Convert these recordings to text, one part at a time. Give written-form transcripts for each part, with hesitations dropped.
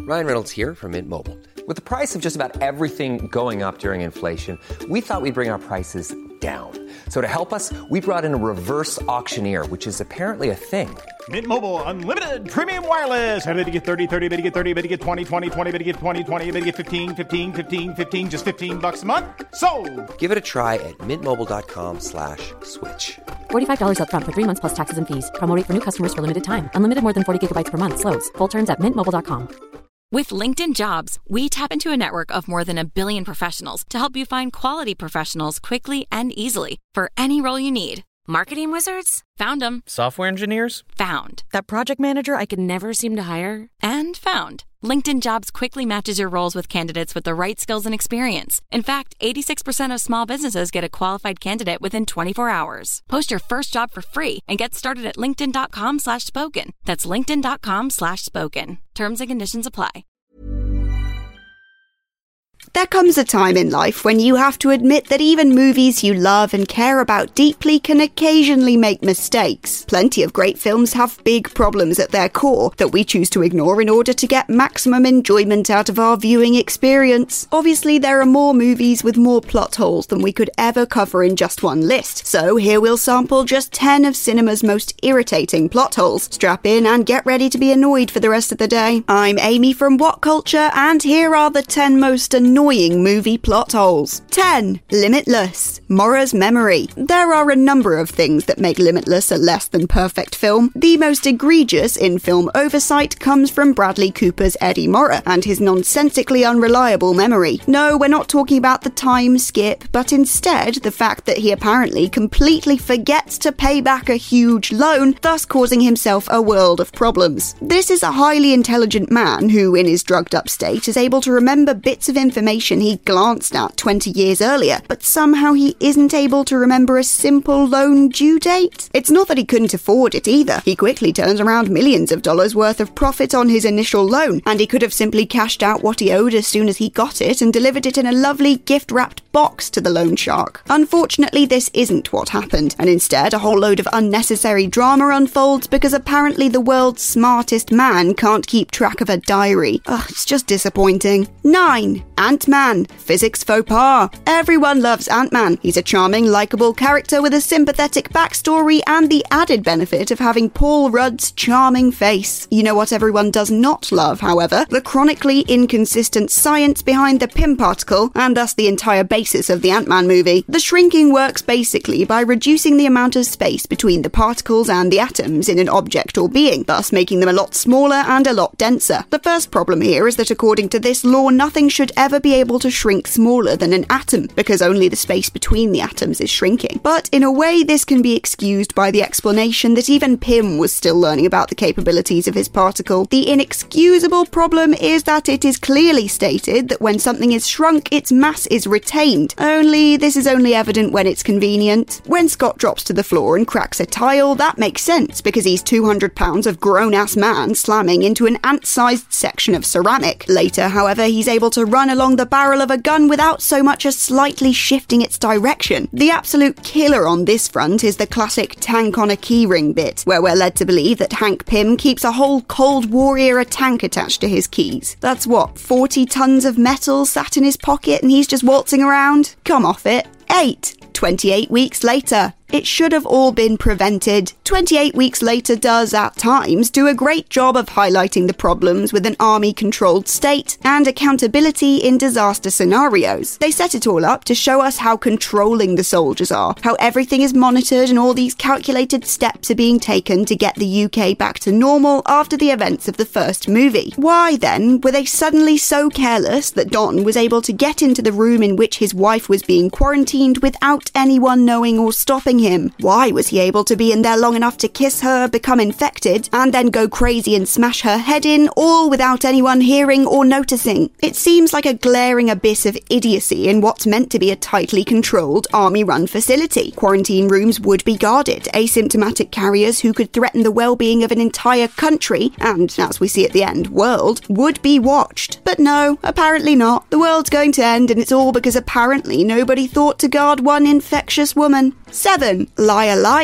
Ryan Reynolds here from Mint Mobile. With the price of just about everything going up during inflation, we thought we'd bring our prices down. So to help us, we brought in a reverse auctioneer, which is apparently a thing. Mint Mobile Unlimited Premium Wireless. How to get 30, 30, bit to get 30, bit to get 20, 20, 20, bit to get 20, 20, bit to get 15, 15, 15, 15, just $15 a month? Sold! Give it a try at mintmobile.com/switch. $45 up front for 3 months plus taxes and fees. Promo rate for new customers for limited time. Unlimited more than 40 gigabytes per month. Slows full terms at mintmobile.com. With LinkedIn Jobs, we tap into a network of more than 1 billion professionals to help you find quality professionals quickly and easily for any role you need. Marketing wizards? Found them. Software engineers? Found. That project manager I could never seem to hire? And found. LinkedIn Jobs quickly matches your roles with candidates with the right skills and experience. In fact, 86% of small businesses get a qualified candidate within 24 hours. Post your first job for free and get started at linkedin.com/spoken. That's linkedin.com/spoken. Terms and conditions apply. There comes a time in life when you have to admit that even movies you love and care about deeply can occasionally make mistakes. Plenty of great films have big problems at their core that we choose to ignore in order to get maximum enjoyment out of our viewing experience. Obviously, there are more movies with more plot holes than we could ever cover in just one list, so here we'll sample just 10 of cinema's most irritating plot holes. Strap in and get ready to be annoyed for the rest of the day. I'm Amy from What Culture, and here are the 10 most annoying movie plot holes. 10. Limitless. Mora's Memory. There are a number of things that make Limitless a less than perfect film. The most egregious in-film oversight comes from Bradley Cooper's Eddie Mora and his nonsensically unreliable memory. No, we're not talking about the time skip, but instead the fact that he apparently completely forgets to pay back a huge loan, thus causing himself a world of problems. This is a highly intelligent man who, in his drugged up state, is able to remember bits of information he glanced at 20 years earlier, but somehow he isn't able to remember a simple loan due date. It's not that he couldn't afford it either. He quickly turns around millions of dollars worth of profit on his initial loan, and he could have simply cashed out what he owed as soon as he got it and delivered it in a lovely gift-wrapped box to the loan shark. Unfortunately, this isn't what happened, and instead a whole load of unnecessary drama unfolds because apparently the world's smartest man can't keep track of a diary. Ugh, it's just disappointing. 9. Ant-Man. Physics faux pas. Everyone loves Ant-Man. He's a charming, likeable character with a sympathetic backstory and the added benefit of having Paul Rudd's charming face. You know what everyone does not love, however? The chronically inconsistent science behind the Pym particle, and thus the entire basis of the Ant-Man movie. The shrinking works basically by reducing the amount of space between the particles and the atoms in an object or being, thus making them a lot smaller and a lot denser. The first problem here is that according to this law, nothing should ever be able to shrink smaller than an atom, because only the space between the atoms is shrinking. But in a way, this can be excused by the explanation that even Pym was still learning about the capabilities of his particle. The inexcusable problem is that it is clearly stated that when something is shrunk, its mass is retained. Only this is only evident when it's convenient. When Scott drops to the floor and cracks a tile, that makes sense, because he's 200 pounds of grown-ass man slamming into an ant-sized section of ceramic. Later, however, he's able to run along the barrel of a gun without so much as slightly shifting its direction. The absolute killer on this front is the classic tank on a keyring bit, where we're led to believe that Hank Pym keeps a whole Cold War-era tank attached to his keys. That's what, 40 tons of metal sat in his pocket and he's just waltzing around? Come off it. 8. 28 weeks later. It should have all been prevented. 28 Weeks Later does, at times, do a great job of highlighting the problems with an army-controlled state and accountability in disaster scenarios. They set it all up to show us how controlling the soldiers are, how everything is monitored and all these calculated steps are being taken to get the UK back to normal after the events of the first movie. Why, then, were they suddenly so careless that Don was able to get into the room in which his wife was being quarantined without anyone knowing or stopping him? Why was he able to be in there long enough to kiss her, become infected, and then go crazy and smash her head in, all without anyone hearing or noticing? It seems like a glaring abyss of idiocy in what's meant to be a tightly controlled, army-run facility. Quarantine rooms would be guarded. Asymptomatic carriers who could threaten the well-being of an entire country, and, as we see at the end, world, would be watched. But no, apparently not. The world's going to end, and it's all because apparently nobody thought to guard one infectious woman. 7. Liar Liar.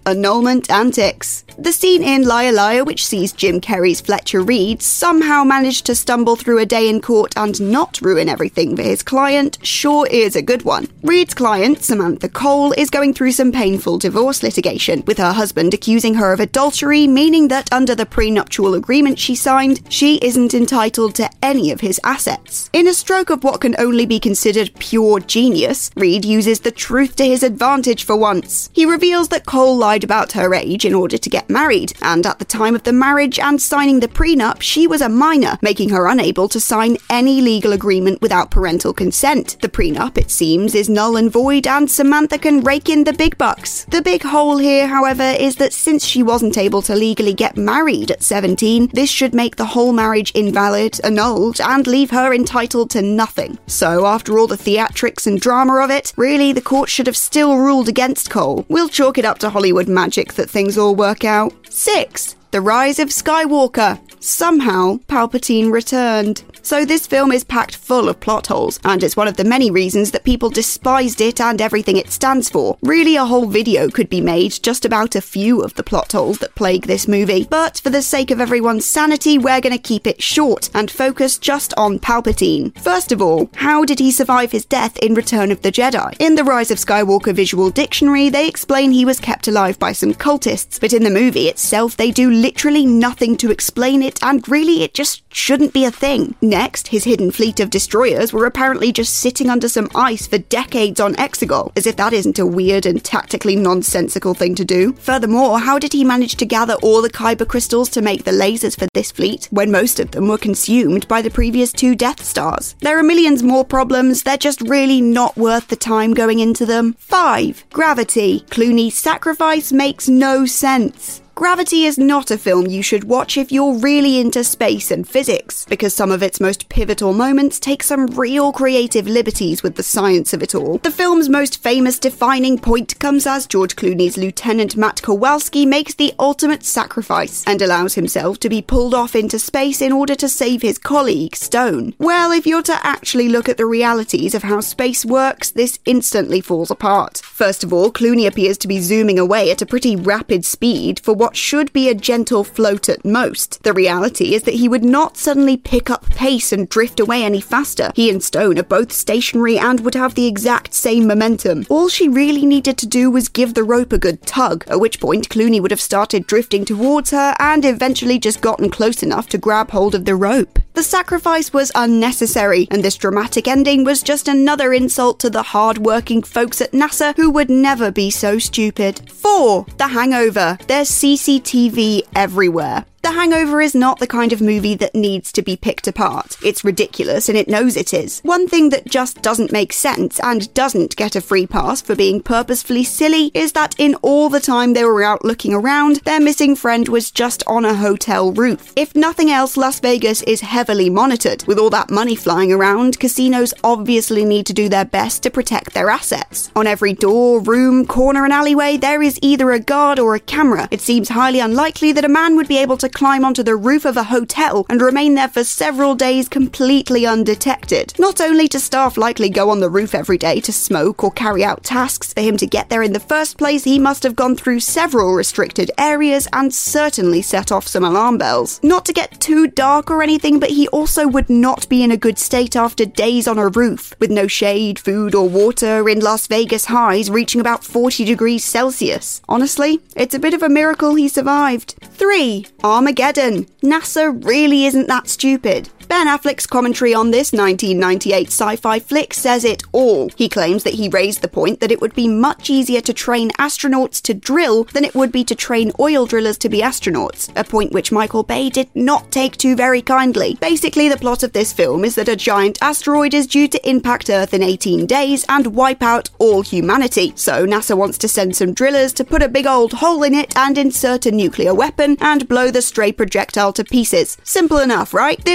annulment antics. The scene in Liar Liar, which sees Jim Carrey's Fletcher Reed somehow manage to stumble through a day in court and not ruin everything for his client, sure is a good one. Reed's client, Samantha Cole, is going through some painful divorce litigation, with her husband accusing her of adultery, meaning that under the prenuptial agreement she signed, she isn't entitled to any of his assets. In a stroke of what can only be considered pure genius, Reed uses the truth to his advantage for once. He reveals that Cole lied about her age in order to get married, and at the time of the marriage and signing the prenup, she was a minor, making her unable to sign any legal agreement without parental consent. The prenup, it seems, is null and void, and Samantha can rake in the big bucks. The big hole here, however, is that since she wasn't able to legally get married at 17, this should make the whole marriage invalid, annulled, and leave her entitled to nothing. So after all the theatrics and drama of it, really the court should have still ruled against Cole. We'll chalk it up to Hollywood magic that things all work out. 6. The Rise of Skywalker. Somehow, Palpatine returned. So this film is packed full of plot holes, and it's one of the many reasons that people despised it and everything it stands for. Really, a whole video could be made just about a few of the plot holes that plague this movie, but for the sake of everyone's sanity, we're gonna keep it short and focus just on Palpatine. First of all, how did he survive his death in Return of the Jedi? In the Rise of Skywalker visual dictionary, they explain he was kept alive by some cultists, but in the movie itself, they do literally nothing to explain it, and really, it just shouldn't be a thing. Next, his hidden fleet of destroyers were apparently just sitting under some ice for decades on Exegol, as if that isn't a weird and tactically nonsensical thing to do. Furthermore, how did he manage to gather all the Kyber crystals to make the lasers for this fleet, when most of them were consumed by the previous 2 Death Stars? There are millions more problems, they're just really not worth the time going into them. 5. Gravity. Clooney's sacrifice makes no sense. Gravity is not a film you should watch if you're really into space and physics, because some of its most pivotal moments take some real creative liberties with the science of it all. The film's most famous defining point comes as George Clooney's Lieutenant Matt Kowalski makes the ultimate sacrifice and allows himself to be pulled off into space in order to save his colleague, Stone. Well, if you're to actually look at the realities of how space works, this instantly falls apart. First of all, Clooney appears to be zooming away at a pretty rapid speed for what should be a gentle float at most. The reality is that he would not suddenly pick up pace and drift away any faster. He and Stone are both stationary and would have the exact same momentum. All she really needed to do was give the rope a good tug, at which point Clooney would have started drifting towards her and eventually just gotten close enough to grab hold of the rope. The sacrifice was unnecessary, and this dramatic ending was just another insult to the hard-working folks at NASA who would never be so stupid. 4. The Hangover. There's CCTV everywhere. The Hangover is not the kind of movie that needs to be picked apart. It's ridiculous and it knows it is. One thing that just doesn't make sense and doesn't get a free pass for being purposefully silly is that in all the time they were out looking around, their missing friend was just on a hotel roof. If nothing else, Las Vegas is heavily monitored. With all that money flying around, casinos obviously need to do their best to protect their assets. On every door, room, corner and alleyway, there is either a guard or a camera. It seems highly unlikely that a man would be able to climb onto the roof of a hotel and remain there for several days completely undetected. Not only do staff likely go on the roof every day to smoke or carry out tasks, for him to get there in the first place, he must have gone through several restricted areas and certainly set off some alarm bells. Not to get too dark or anything, but he also would not be in a good state after days on a roof, with no shade, food or water, in Las Vegas highs reaching about 40 degrees Celsius. Honestly, it's a bit of a miracle he survived. 3. Armageddon. NASA really isn't that stupid. Ben Affleck's commentary on this 1998 sci-fi flick says it all. He claims that he raised the point that it would be much easier to train astronauts to drill than it would be to train oil drillers to be astronauts, a point which Michael Bay did not take to very kindly. Basically, the plot of this film is that a giant asteroid is due to impact Earth in 18 days and wipe out all humanity. So NASA wants to send some drillers to put a big old hole in it and insert a nuclear weapon and blow the stray projectile to pieces. Simple enough, right? This high-stakes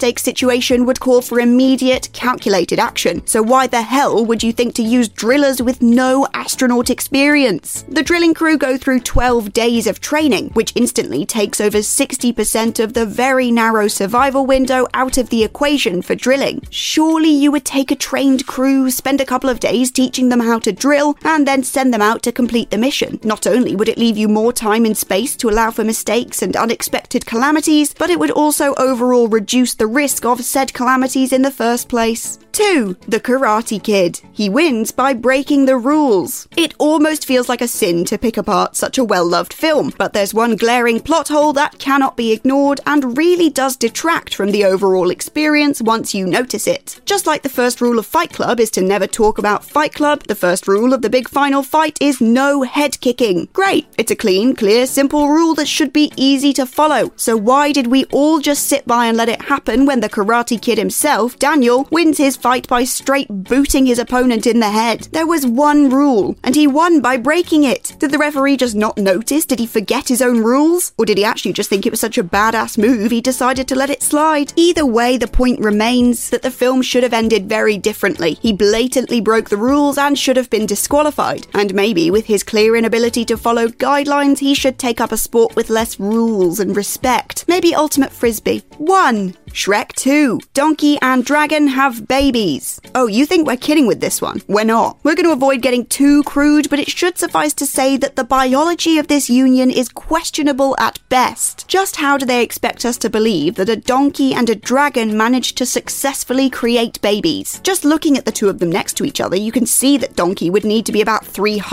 high-stakes situation would call for immediate, calculated action. So why the hell would you think to use drillers with no astronaut experience? The drilling crew go through 12 days of training, which instantly takes over 60% of the very narrow survival window out of the equation for drilling. Surely you would take a trained crew, spend a couple of days teaching them how to drill, and then send them out to complete the mission. Not only would it leave you more time in space to allow for mistakes and unexpected calamities, but it would also overall reduce the risk of said calamities in the first place. 2. The Karate Kid. He wins by breaking the rules. It almost feels like a sin to pick apart such a well-loved film, but there's one glaring plot hole that cannot be ignored and really does detract from the overall experience once you notice it. Just like the first rule of Fight Club is to never talk about Fight Club, the first rule of the big final fight is no head kicking. Great, it's a clean, clear, simple rule that should be easy to follow. So why did we all just sit by and let it happen when the Karate Kid himself, Daniel, wins his fight by straight booting his opponent in the head? There was one rule, and he won by breaking it. Did the referee just not notice? Did he forget his own rules? Or did he actually just think it was such a badass move he decided to let it slide? Either way, the point remains that the film should have ended very differently. He blatantly broke the rules and should have been disqualified. And maybe with his clear inability to follow guidelines, he should take up a sport with less rules and respect. Maybe Ultimate Frisbee. 1. Shrek 2. Donkey and Dragon have babies. Oh, you think we're kidding with this one? We're not. We're going to avoid getting too crude, but it should suffice to say that the biology of this union is questionable at best. Just how do they expect us to believe that a donkey and a dragon managed to successfully create babies? Just looking at the two of them next to each other, you can see that Donkey would need to be about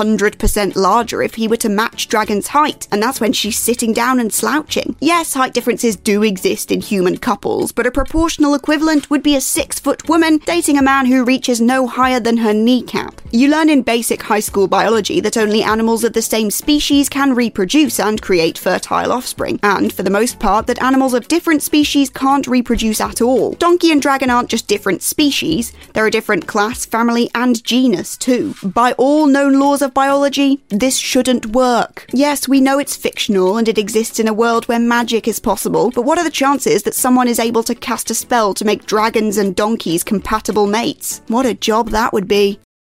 300% larger if he were to match Dragon's height, and that's when she's sitting down and slouching. Yes, height differences do exist in human couples, but a proportional equivalent would be a 6-foot woman dating a man who reaches no higher than her kneecap. You learn in basic high school biology that only animals of the same species can reproduce and create fertile offspring, and for the most part that animals of different species can't reproduce at all. Donkey and dragon aren't just different species, they're a different class, family, and genus too. By all known laws of biology, this shouldn't work. Yes, we know it's fictional and it exists in a world where magic is possible, but what are the chances that someone is able to cast a spell to make dragons and donkeys compatible mates? What a job that would be.